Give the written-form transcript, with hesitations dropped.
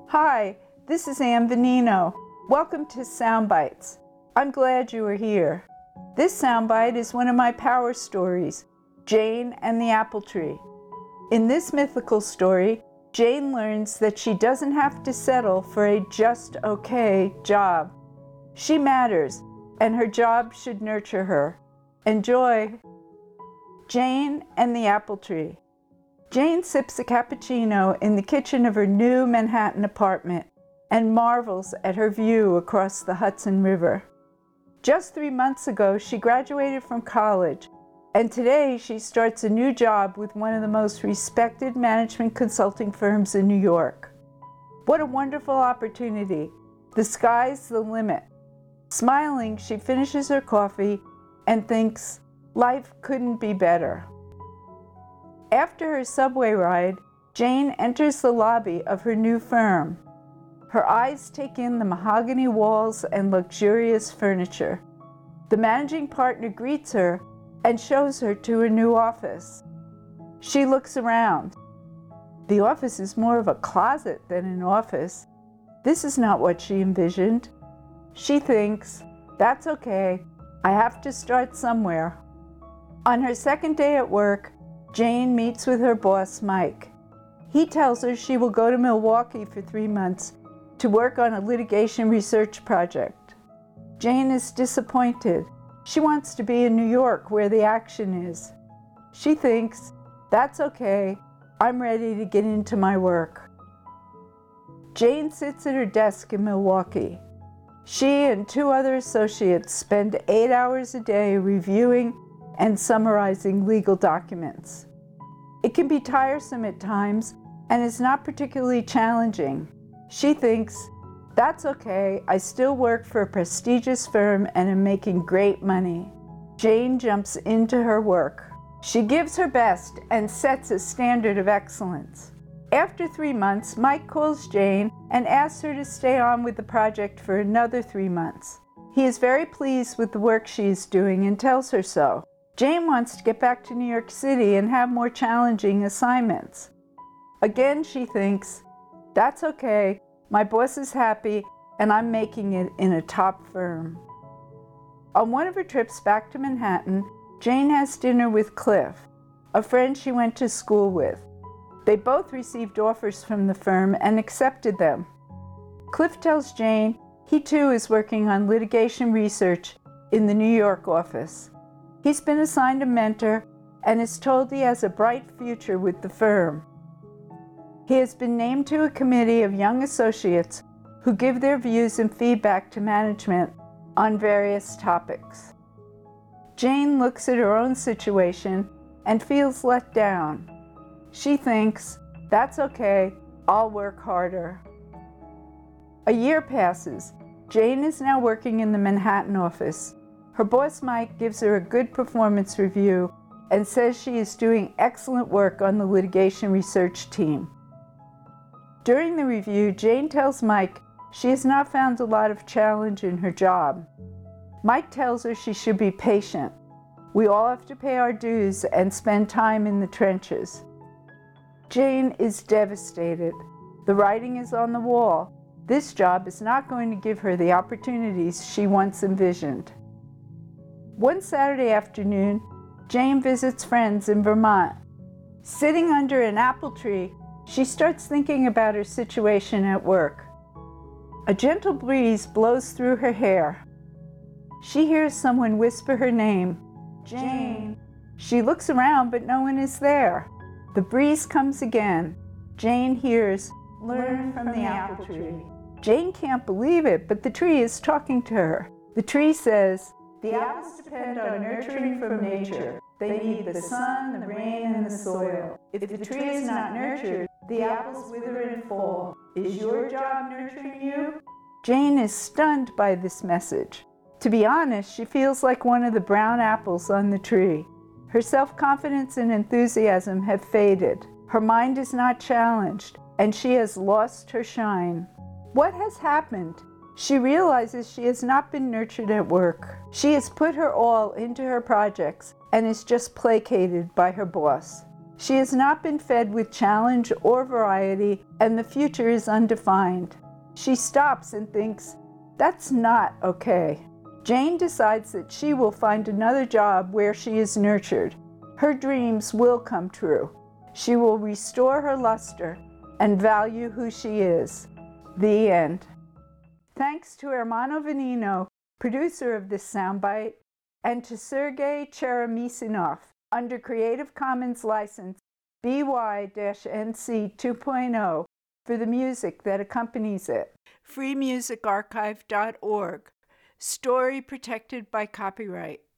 Hi, this is Ann Venino. Welcome to Soundbites. I'm glad you are here. This soundbite is one of my power stories, Jane and the Apple Tree. In this mythical story, Jane learns that she doesn't have to settle for a just okay job. She matters, and her job should nurture her. Enjoy. Jane and the Apple Tree. Jane sips a cappuccino in the kitchen of her new Manhattan apartment and marvels at her view across the Hudson River. Just 3 months ago, she graduated from college, and today she starts a new job with one of the most respected management consulting firms in New York. What a wonderful opportunity. The sky's the limit. Smiling, she finishes her coffee and thinks, life couldn't be better. After her subway ride, Jane enters the lobby of her new firm. Her eyes take in the mahogany walls and luxurious furniture. The managing partner greets her and shows her to her new office. She looks around. The office is more of a closet than an office. This is not what she envisioned. She thinks, that's okay, I have to start somewhere. On her second day at work, Jane meets with her boss, Mike. He tells her she will go to Milwaukee for 3 months to work on a litigation research project. Jane is disappointed. She wants to be in New York where the action is. She thinks, that's okay, I'm ready to get into my work. Jane sits at her desk in Milwaukee. She and 2 other associates spend 8 hours a day reviewing and summarizing legal documents. It can be tiresome at times and is not particularly challenging. She thinks, that's okay, I still work for a prestigious firm and am making great money. Jane jumps into her work. She gives her best and sets a standard of excellence. After 3 months, Mike calls Jane and asks her to stay on with the project for another 3 months. He is very pleased with the work she is doing and tells her so. Jane wants to get back to New York City and have more challenging assignments. Again, she thinks, that's okay, my boss is happy, and I'm making it in a top firm. On one of her trips back to Manhattan, Jane has dinner with Cliff, a friend she went to school with. They both received offers from the firm and accepted them. Cliff tells Jane he too is working on litigation research in the New York office. He's been assigned a mentor and is told he has a bright future with the firm. He has been named to a committee of young associates who give their views and feedback to management on various topics. Jane looks at her own situation and feels let down. She thinks, that's okay, I'll work harder. A year passes. Jane is now working in the Manhattan office. Her boss, Mike, gives her a good performance review and says she is doing excellent work on the litigation research team. During the review, Jane tells Mike she has not found a lot of challenge in her job. Mike tells her she should be patient. We all have to pay our dues and spend time in the trenches. Jane is devastated. The writing is on the wall. This job is not going to give her the opportunities she once envisioned. One Saturday afternoon, Jane visits friends in Vermont. Sitting under an apple tree, she starts thinking about her situation at work. A gentle breeze blows through her hair. She hears someone whisper her name, Jane. She looks around, but no one is there. The breeze comes again. Jane hears, learn from the apple tree. Jane can't believe it, but the tree is talking to her. The tree says, the apples depend on nurturing from nature. They need the sun, the rain, and the soil. If the tree is not nurtured, the apples wither and fall. Is your job nurturing you? Jane is stunned by this message. To be honest, she feels like one of the brown apples on the tree. Her self-confidence and enthusiasm have faded. Her mind is not challenged, and she has lost her shine. What has happened? She realizes she has not been nurtured at work. She has put her all into her projects and is just placated by her boss. She has not been fed with challenge or variety, and the future is undefined. She stops and thinks, that's not okay. Jane decides that she will find another job where she is nurtured. Her dreams will come true. She will restore her luster and value who she is. The end. Thanks to Hermano Venino, producer of this soundbite, and to Sergei Cheremisinov, under Creative Commons license BY-NC 2.0 for the music that accompanies it. freemusicarchive.org. Story protected by copyright.